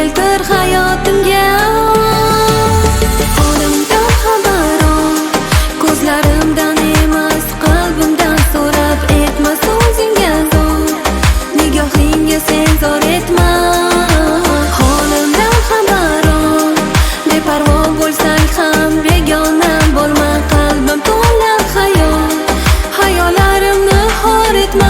keltir hayotimga. Holimdan xabaron, ko'zlarimdan emas qalbimdan so'rab etma so'zingga zo'r, nigohingga sen zor etma. Holimdan xabaron, beparvo bo'lsang ham begonam bo'lma. Qalbim to'la xayol, xayollarimni xor etma.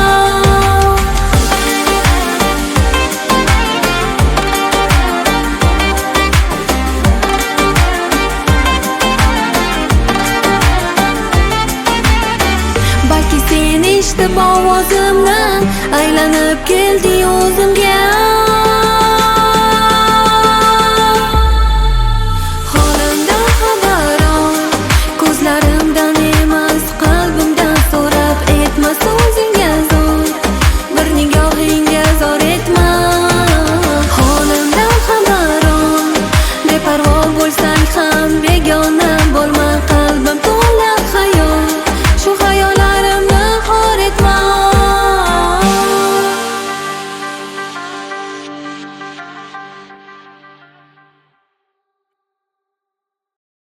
Balki sen eshitib ovozimni, aylanib kelding o'zimga.